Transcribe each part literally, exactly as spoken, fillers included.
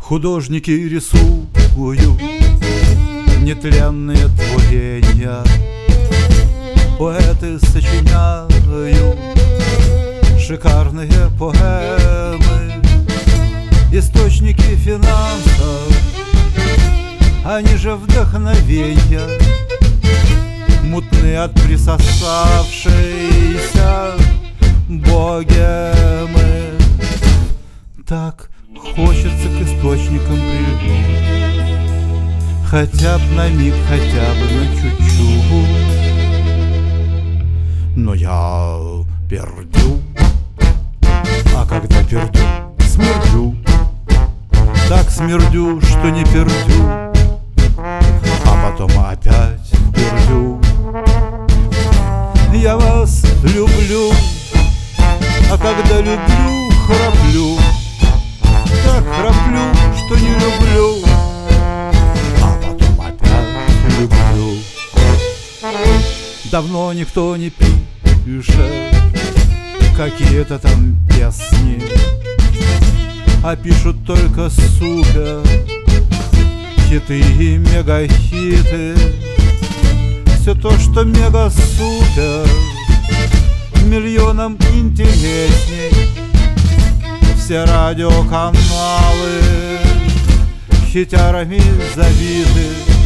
Художники рисуют нетленные творения, поэты сочиняют шикарные поэмы, источники финансов, они же вдохновения, мутные от присосавшейся богемы. Так хочется к источникам прильнуть, хотя б на миг, хотя бы на чуть-чуть. Но я пердю, а когда пердю, смердю. Так смердю, что не пердю, а потом опять пердю. Я вас люблю, а когда люблю, храплю. Так храплю, что не люблю, а потом опять люблю. Давно никто не пишет какие-то там песни, а пишут только супер хиты и мегахиты. Все то, что мега-супер, миллионам интересней. Все радиоканалы хитярами забиты.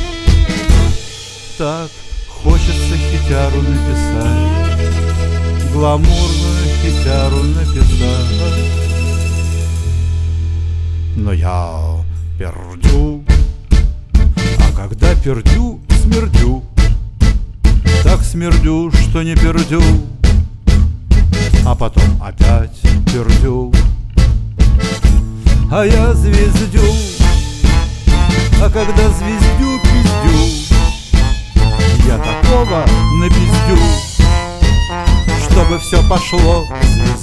Так хочется хитяру написать, гламурную хитяру написать. Но я пердю, а когда пердю, смердю. Так смердю, что не пердю, а потом опять пердю. А я звездю, а когда звездю пиздю, я такого напиздю, чтобы все пошло звездю.